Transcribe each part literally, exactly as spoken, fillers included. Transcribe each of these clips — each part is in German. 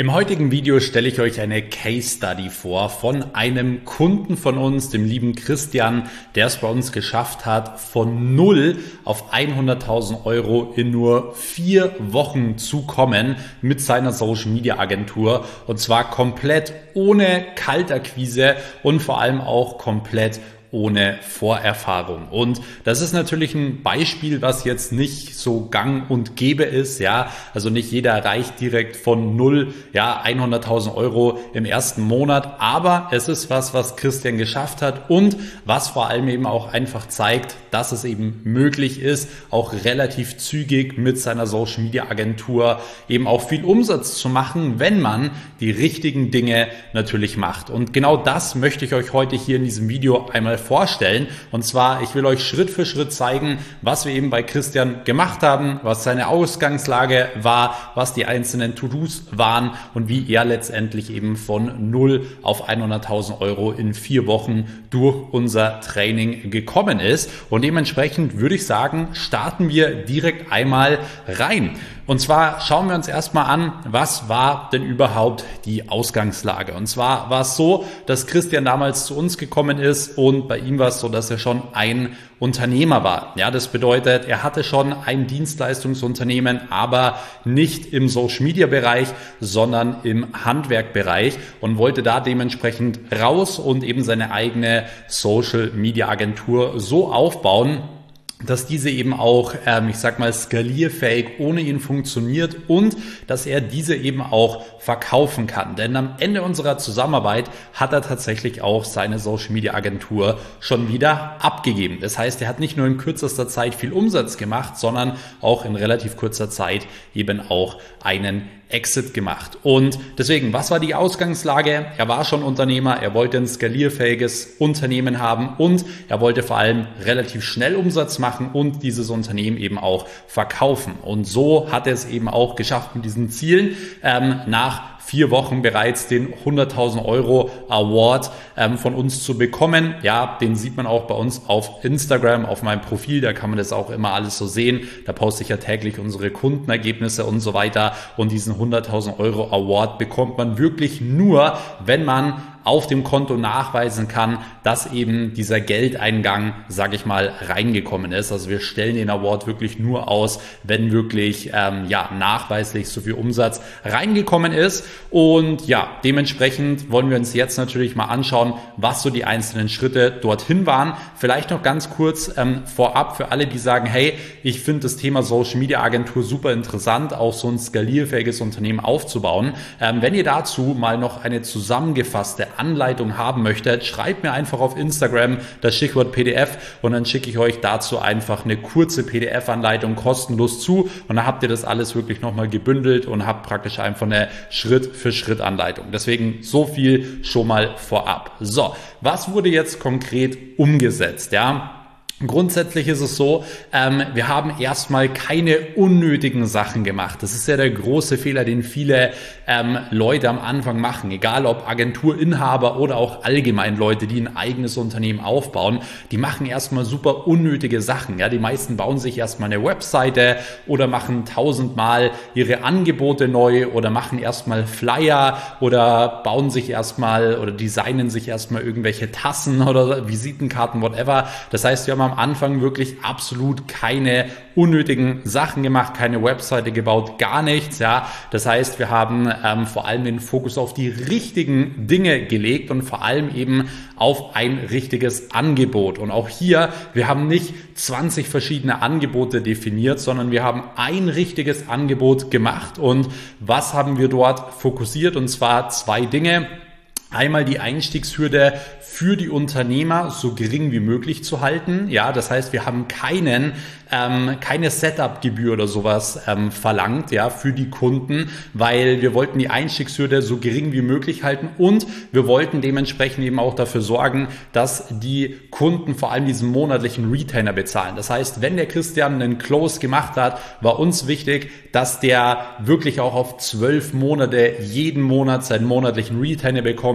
Im heutigen Video stelle ich euch eine Case Study vor von einem Kunden von uns, dem lieben Christian, der es bei uns geschafft hat, von null auf hunderttausend Euro in nur vier Wochen zu kommen mit seiner Social Media Agentur, und zwar komplett ohne Kaltakquise und vor allem auch komplett ohne Vorerfahrung. Und das ist natürlich ein Beispiel, was jetzt nicht so gang und gäbe ist, ja. Also nicht jeder erreicht direkt von null, ja, hunderttausend Euro im ersten Monat. Aber es ist was, was Christian geschafft hat und was vor allem eben auch einfach zeigt, dass es eben möglich ist, auch relativ zügig mit seiner Social Media Agentur eben auch viel Umsatz zu machen, wenn man die richtigen Dinge natürlich macht. Und genau das möchte ich euch heute hier in diesem Video einmal vorstellen. Und zwar, ich will euch Schritt für Schritt zeigen, was wir eben bei Christian gemacht haben, was seine Ausgangslage war, was die einzelnen To-Dos waren und wie er letztendlich eben von null auf hunderttausend Euro in vier Wochen durch unser Training gekommen ist. Und dementsprechend würde ich sagen, starten wir direkt einmal rein. Und zwar schauen wir uns erstmal an, was war denn überhaupt die Ausgangslage? Und zwar war es so, dass Christian damals zu uns gekommen ist und bei ihm war es so, dass er schon ein Unternehmer war. Ja, das bedeutet, er hatte schon ein Dienstleistungsunternehmen, aber nicht im Social Media Bereich, sondern im Handwerkbereich und wollte da dementsprechend raus und eben seine eigene Social Media Agentur so aufbauen, dass diese eben auch, ähm, ich sag mal, skalierfähig ohne ihn funktioniert und dass er diese eben auch verkaufen kann. Denn am Ende unserer Zusammenarbeit hat er tatsächlich auch seine Social Media Agentur schon wieder abgegeben. Das heißt, er hat nicht nur in kürzester Zeit viel Umsatz gemacht, sondern auch in relativ kurzer Zeit eben auch einen Exit gemacht. Und deswegen, was war die Ausgangslage? Er war schon Unternehmer, er wollte ein skalierfähiges Unternehmen haben und er wollte vor allem relativ schnell Umsatz machen und dieses Unternehmen eben auch verkaufen. Und so hat er es eben auch geschafft mit diesen Zielen, ähm, nach vier Wochen bereits den hunderttausend Euro Award ähm, von uns zu bekommen. Ja, den sieht man auch bei uns auf Instagram, auf meinem Profil, da kann man das auch immer alles so sehen. Da poste ich ja täglich unsere Kundenergebnisse und so weiter. Und diesen hunderttausend Euro Award bekommt man wirklich nur, wenn man auf dem Konto nachweisen kann, dass eben dieser Geldeingang, sage ich mal, reingekommen ist. Also wir stellen den Award wirklich nur aus, wenn wirklich ähm, ja nachweislich so viel Umsatz reingekommen ist. Und ja, dementsprechend wollen wir uns jetzt natürlich mal anschauen, was so die einzelnen Schritte dorthin waren. Vielleicht noch ganz kurz ähm, vorab für alle, die sagen, hey, ich finde das Thema Social Media Agentur super interessant, auch so ein skalierfähiges Unternehmen aufzubauen. Ähm, wenn ihr dazu mal noch eine zusammengefasste Anleitung haben möchtet, schreibt mir einfach auf Instagram das Stichwort P D F und dann schicke ich euch dazu einfach eine kurze P D F-Anleitung kostenlos zu und dann habt ihr das alles wirklich nochmal gebündelt und habt praktisch einfach eine Schritt-für-Schritt-Anleitung. Deswegen so viel schon mal vorab. So, was wurde jetzt konkret umgesetzt? Ja, grundsätzlich ist es so, ähm, wir haben erstmal keine unnötigen Sachen gemacht. Das ist ja der große Fehler, den viele ähm, Leute am Anfang machen, egal ob Agenturinhaber oder auch allgemein Leute, die ein eigenes Unternehmen aufbauen. Die machen erstmal super unnötige Sachen. Ja, die meisten bauen sich erstmal eine Webseite oder machen tausendmal ihre Angebote neu oder machen erstmal Flyer oder bauen sich erstmal oder designen sich erstmal irgendwelche Tassen oder Visitenkarten, whatever. Das heißt, wir haben am Anfang wirklich absolut keine unnötigen Sachen gemacht, keine Webseite gebaut, gar nichts. Ja, das heißt, wir haben ähm, vor allem den Fokus auf die richtigen Dinge gelegt und vor allem eben auf ein richtiges Angebot. Und auch hier, wir haben nicht zwanzig verschiedene Angebote definiert, sondern wir haben ein richtiges Angebot gemacht. Und was haben wir dort fokussiert? Und zwar zwei Dinge. Einmal die Einstiegshürde für die Unternehmer so gering wie möglich zu halten. Ja, das heißt, wir haben keinen, ähm, keine Setup-Gebühr oder sowas ähm, verlangt, ja, für die Kunden, weil wir wollten die Einstiegshürde so gering wie möglich halten und wir wollten dementsprechend eben auch dafür sorgen, dass die Kunden vor allem diesen monatlichen Retainer bezahlen. Das heißt, wenn der Christian einen Close gemacht hat, war uns wichtig, dass der wirklich auch auf zwölf Monate jeden Monat seinen monatlichen Retainer bekommt.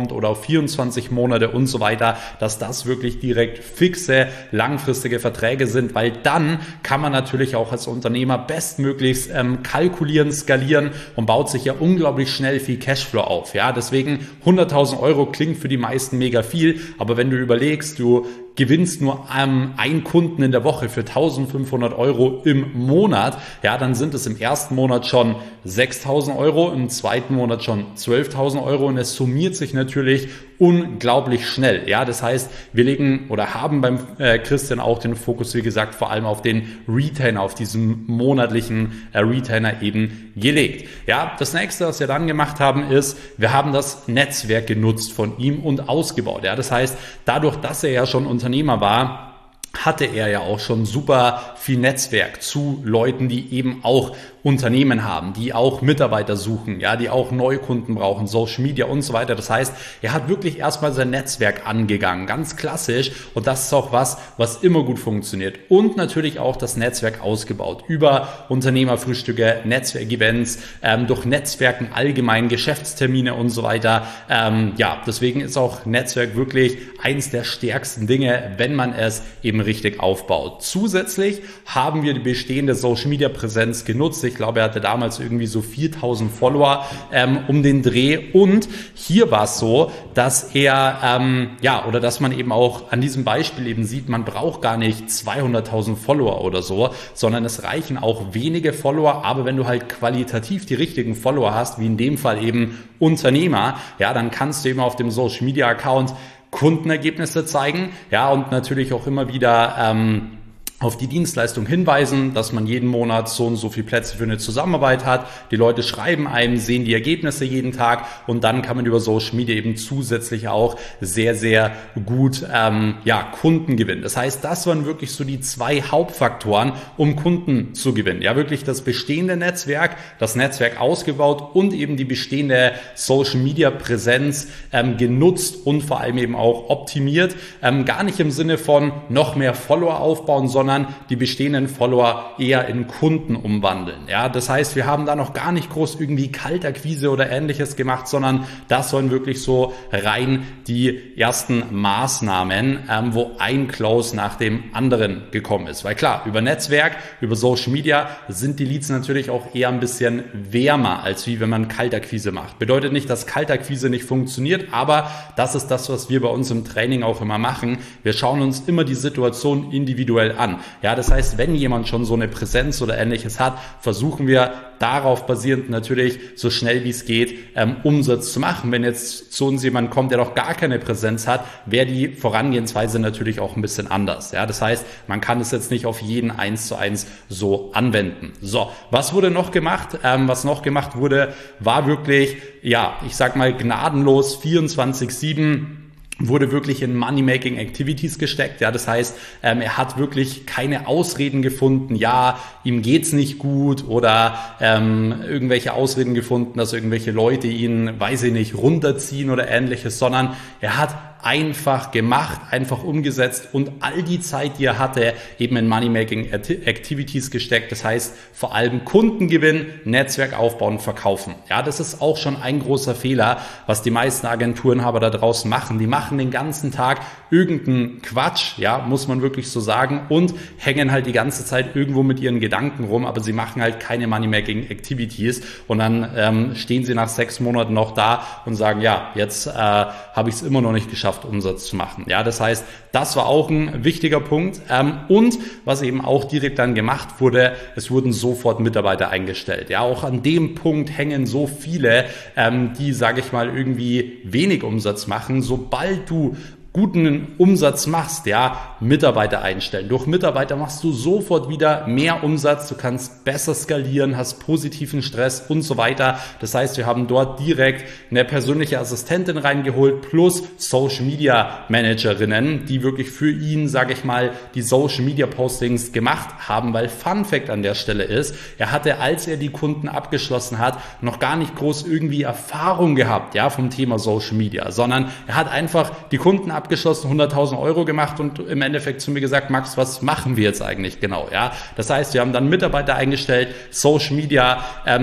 bekommt oder auf vierundzwanzig Monate und so weiter, dass das wirklich direkt fixe, langfristige Verträge sind, weil dann kann man natürlich auch als Unternehmer bestmöglichst ähm, kalkulieren, skalieren und baut sich ja unglaublich schnell viel Cashflow auf. Ja, deswegen hunderttausend Euro klingt für die meisten mega viel, aber wenn du überlegst, du gewinnst nur ähm, einen Kunden in der Woche für eintausendfünfhundert Euro im Monat, ja, dann sind es im ersten Monat schon sechstausend Euro, im zweiten Monat schon zwölftausend Euro und es summiert sich natürlich unglaublich schnell. Ja, das heißt, wir legen oder haben beim äh, Christian auch den Fokus, wie gesagt, vor allem auf den Retainer, auf diesen monatlichen äh, Retainer eben gelegt. Ja, das nächste, was wir dann gemacht haben, ist, wir haben das Netzwerk genutzt von ihm und ausgebaut. Ja, das heißt, dadurch, dass er ja schon Unternehmer war, hatte er ja auch schon super viel Netzwerk zu Leuten, die eben auch Unternehmen haben, die auch Mitarbeiter suchen, ja, die auch Neukunden brauchen, Social Media und so weiter. Das heißt, er hat wirklich erstmal sein Netzwerk angegangen, ganz klassisch. Und das ist auch was, was immer gut funktioniert. Und natürlich auch das Netzwerk ausgebaut über Unternehmerfrühstücke, Netzwerkevents, ähm, durch Netzwerken allgemein, Geschäftstermine und so weiter. Ähm, ja, deswegen ist auch Netzwerk wirklich eins der stärksten Dinge, wenn man es eben richtig aufbaut. Zusätzlich haben wir die bestehende Social Media Präsenz genutzt. Ich glaube, er hatte damals irgendwie so viertausend Follower ähm, um den Dreh. Und hier war es so, dass er, ähm, ja, oder dass man eben auch an diesem Beispiel eben sieht, man braucht gar nicht zweihunderttausend Follower oder so, sondern es reichen auch wenige Follower. Aber wenn du halt qualitativ die richtigen Follower hast, wie in dem Fall eben Unternehmer, ja, dann kannst du eben auf dem Social Media Account Kundenergebnisse zeigen, ja, und natürlich auch immer wieder ähm, auf die Dienstleistung hinweisen, dass man jeden Monat so und so viele Plätze für eine Zusammenarbeit hat. Die Leute schreiben einem, sehen die Ergebnisse jeden Tag und dann kann man über Social Media eben zusätzlich auch sehr, sehr gut ähm, ja, Kunden gewinnen. Das heißt, das waren wirklich so die zwei Hauptfaktoren, um Kunden zu gewinnen. Ja, wirklich das bestehende Netzwerk, das Netzwerk ausgebaut und eben die bestehende Social Media Präsenz ähm, genutzt und vor allem eben auch optimiert. Ähm, gar nicht im Sinne von noch mehr Follower aufbauen, sondern sondern die bestehenden Follower eher in Kunden umwandeln. Ja, das heißt, wir haben da noch gar nicht groß irgendwie Kaltakquise oder Ähnliches gemacht, sondern das waren wirklich so rein die ersten Maßnahmen, ähm, wo ein Close nach dem anderen gekommen ist. Weil klar, über Netzwerk, über Social Media sind die Leads natürlich auch eher ein bisschen wärmer, als wie wenn man Kaltakquise macht. Bedeutet nicht, dass Kaltakquise nicht funktioniert, aber das ist das, was wir bei uns im Training auch immer machen. Wir schauen uns immer die Situation individuell an. Ja, das heißt, wenn jemand schon so eine Präsenz oder Ähnliches hat, versuchen wir darauf basierend natürlich so schnell wie es geht ähm, Umsatz zu machen. Wenn jetzt zu uns jemand kommt, der noch gar keine Präsenz hat, wäre die Vorangehensweise natürlich auch ein bisschen anders. Ja, das heißt, man kann es jetzt nicht auf jeden eins zu eins so anwenden. So, was wurde noch gemacht? Ähm, was noch gemacht wurde, war wirklich, ja, ich sag mal gnadenlos vierundzwanzig sieben wurde wirklich in Money-Making Activities gesteckt. Ja, das heißt, ähm, er hat wirklich keine Ausreden gefunden. Ja, ihm geht's nicht gut oder ähm, irgendwelche Ausreden gefunden, dass irgendwelche Leute ihn, weiß ich nicht, runterziehen oder Ähnliches, sondern er hat einfach gemacht, einfach umgesetzt und all die Zeit, die er hatte, eben in Money-Making Activities gesteckt. Das heißt, vor allem Kundengewinn, Netzwerk aufbauen, verkaufen. Ja, das ist auch schon ein großer Fehler, was die meisten Agenturenhaber da draußen machen. Die machen den ganzen Tag irgendeinen Quatsch, ja, muss man wirklich so sagen, und hängen halt die ganze Zeit irgendwo mit ihren Gedanken rum, aber sie machen halt keine Money-Making Activities und dann ähm, stehen sie nach sechs Monaten noch da und sagen, ja, jetzt äh, habe ich es immer noch nicht geschafft, Umsatz zu machen. Ja, das heißt, das war auch ein wichtiger Punkt. Ähm, und was eben auch direkt dann gemacht wurde, es wurden sofort Mitarbeiter eingestellt. Ja, auch an dem Punkt hängen so viele, ähm, die, sage ich mal, irgendwie wenig Umsatz machen. Sobald du guten Umsatz machst, ja, Mitarbeiter einstellen. Durch Mitarbeiter machst du sofort wieder mehr Umsatz, du kannst besser skalieren, hast positiven Stress und so weiter. Das heißt, wir haben dort direkt eine persönliche Assistentin reingeholt plus Social Media Managerinnen, die wirklich für ihn, sage ich mal, die Social Media Postings gemacht haben, weil Fun Fact an der Stelle ist, er hatte, als er die Kunden abgeschlossen hat, noch gar nicht groß irgendwie Erfahrung gehabt, ja, vom Thema Social Media, sondern er hat einfach die Kunden abgeschlossen, abgeschlossen, hunderttausend Euro gemacht und im Endeffekt zu mir gesagt, Max, was machen wir jetzt eigentlich genau? Ja, das heißt, wir haben dann Mitarbeiter eingestellt, Social Media, ähm,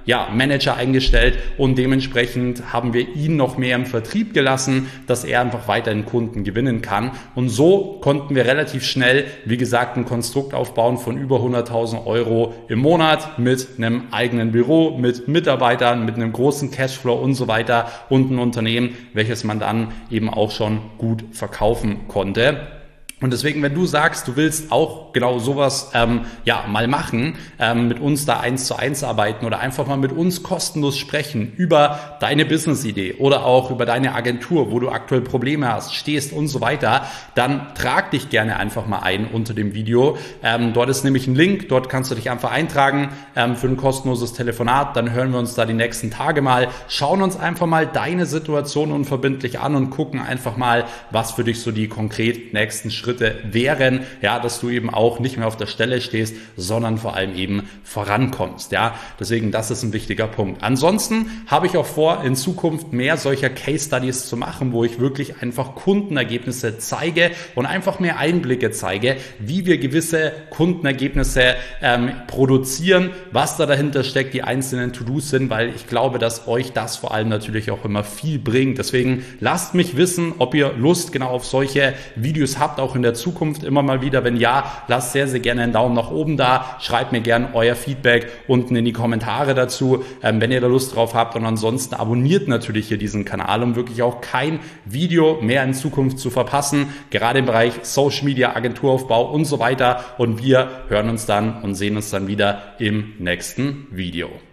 ja, Manager eingestellt und dementsprechend haben wir ihn noch mehr im Vertrieb gelassen, dass er einfach weiterhin Kunden gewinnen kann. Und so konnten wir relativ schnell, wie gesagt, ein Konstrukt aufbauen von über hunderttausend Euro im Monat mit einem eigenen Büro, mit Mitarbeitern, mit einem großen Cashflow und so weiter und ein Unternehmen, welches man dann eben auch schon gut verkaufen konnte. Und deswegen, wenn du sagst, du willst auch genau sowas ähm, ja mal machen, ähm, mit uns da eins zu eins arbeiten oder einfach mal mit uns kostenlos sprechen über deine Business-Idee oder auch über deine Agentur, wo du aktuell Probleme hast, stehst und so weiter, dann trag dich gerne einfach mal ein unter dem Video. Ähm, dort ist nämlich ein Link, dort kannst du dich einfach eintragen ähm, für ein kostenloses Telefonat. Dann hören wir uns da die nächsten Tage mal, schauen uns einfach mal deine Situation unverbindlich an und gucken einfach mal, was für dich so die konkret nächsten Schritte wären, ja, dass du eben auch nicht mehr auf der Stelle stehst, sondern vor allem eben vorankommst, ja. Deswegen, das ist ein wichtiger Punkt. Ansonsten habe ich auch vor, in Zukunft mehr solcher Case Studies zu machen, wo ich wirklich einfach Kundenergebnisse zeige und einfach mehr Einblicke zeige, wie wir gewisse Kundenergebnisse ähm, produzieren, was da dahinter steckt, die einzelnen To-Dos sind, weil ich glaube, dass euch das vor allem natürlich auch immer viel bringt. Deswegen lasst mich wissen, ob ihr Lust genau auf solche Videos habt, auch in der Zukunft immer mal wieder. Wenn ja, lasst sehr, sehr gerne einen Daumen nach oben da. Schreibt mir gerne euer Feedback unten in die Kommentare dazu, ähm, wenn ihr da Lust drauf habt. Und ansonsten abonniert natürlich hier diesen Kanal, um wirklich auch kein Video mehr in Zukunft zu verpassen. Gerade im Bereich Social Media, Agenturaufbau und so weiter. Und wir hören uns dann und sehen uns dann wieder im nächsten Video.